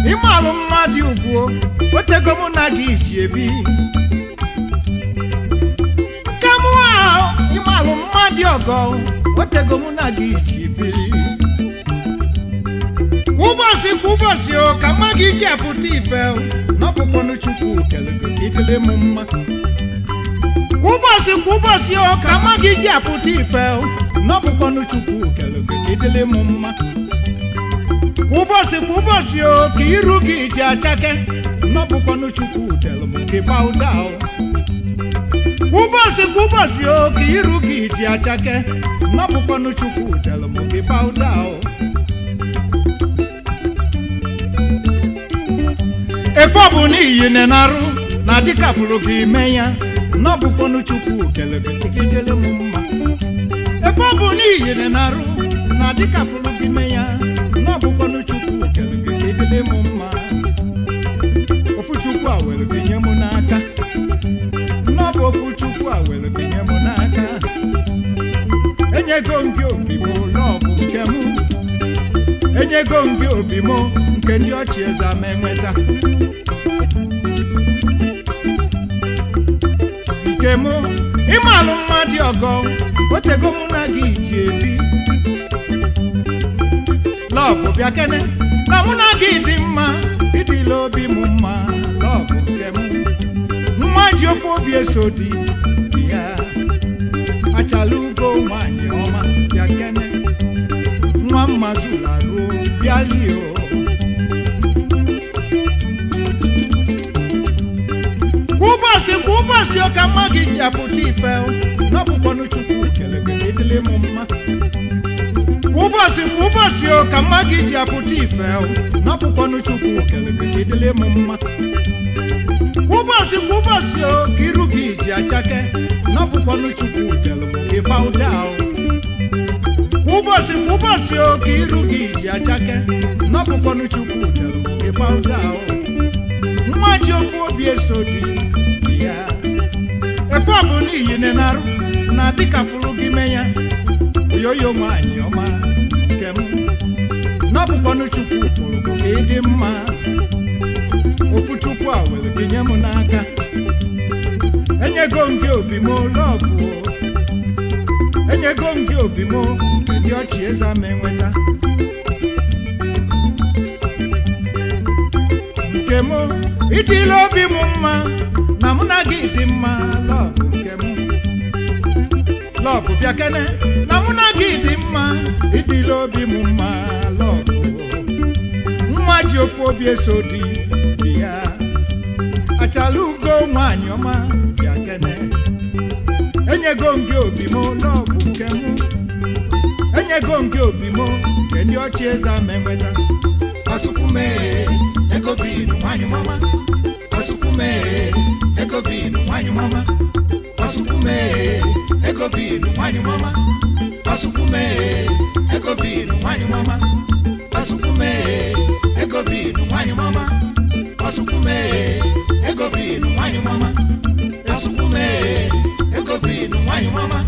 ịmalụ mmadụ ugwu otego mụ na gị ji ebi kemụ ahụ ịmalụ mmadụ ọgọ otego mụ na gị ji ebi kwa ụbọchị o ka mma gị ji apụta ife n'ọbụkwanụ Chukwu kelego idele m mma kwa ụbọchị o ka mma gị ji apụta ife n'ọbụkwanụ Chukwu kelego idele m mma kwa ụbọchị o ka iru gị ji achake n'ọbụkwanụ Chukwu telu m gị bauda kwa ụbọchị o ka iru gị ji achake n'ọbụkwanụ Chukwu telu m gị bauda efe ọ bụ n'iyi na-arụ na dịka fụrụ gị mee ya n'ọbụkwanụ Chukwu kelego idele m mma efe ọ bụ n'iyi na-arụ na dịka fụrụ gị mee ya n'ọbụkwanụ Chukwu kelego idele m mma ofu Chukwu a were gị nye m n'aka n'ọbụ ofu Chukwu a were gị nye m n'aka enyego m gị obi m n'ọbụ nke m enyego m gị obi m nke ndị ọchị eze ama enweta nke m ịmalụ mmadụ ọgọ otego mụ na gị ji ebi lọbụ bịa kene na mụ na gị dị mma ịdịla obi m mma lọbụ nke m nwa ji ofe obi eso dị ya achala ugo nwanyị ọma bịa kene nwa mmazụla ruo bịa lio kwa ụbọchị ọ ka mma gị ji apụta ife n'ọbụkwanụ Chukwu kelego idele m mma kwa ụbọchị o ka mma gị ji apụta ife n'ọbụkwanụ Chukwu kelego idele m mma kwa ụbọchị o ka iru gị ji achake n'ọbụkwanụ Chukwu telu m gị bauda kwa ụbọchị o ka iru gị ji achake n'ọbụkwanụ Chukwu telu m gị bauda nwa ji ofu obi eso dị ya efe ọ bụ n'iyi na-arụ na dịka fụrụ gị mee ya oyoyo nwanyị ọma nke m n'ọbụkwanụ Chukwu kwuru ka ịdị mma ofu Chukwu a were gị nye m n'aka enyego m gị obi m lọbụ enyego m gị obi m nke ndị ọchị eze ama enweta nke m ịdịla obi m mma na mụ na gị dị mma lọbụ nke m lọbụ bịa kene na mụ na gị dị mma ịdịla obi m mma lọbụ nwa ji ofu obi eso dị ya achala ugo nwanyị ọma bịa kene enyego m gị obi m lọbụ nke m enyego m gị obi m nke ndị ọchị eze ama enweta Asukume ego binu wanyu mama Asukume ego binu wanyu mama Asukume ego binu wanyu mama Asukume ego binu wanyu mama Asukume ego binu wanyu mama Asukume ego binu wanyu mama Asukume ego binu wanyu mama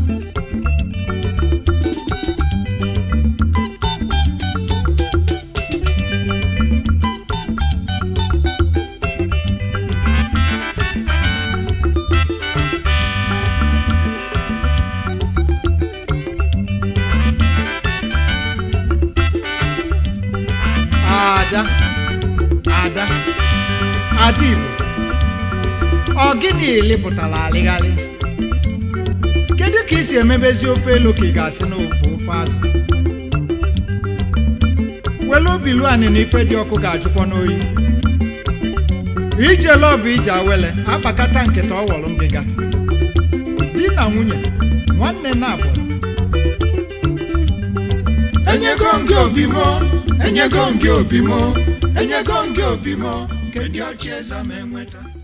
Ada Igbo ọ gịnị lepụtara alịghalị kedu ka isi emebezi ofe elu ka ị ga-asị na ofe azụ welu obi lu anị na ife dị ọkụ ga-ajụkwa n'oyi ije lọbụ ije awele akpakata nkịta ọwọlụ ngịga di na nwunye nwanne na abụọ enyego m gị obi m enyego m gị obi m enyego m gị obi m nke ndị ọchị eze ama enweta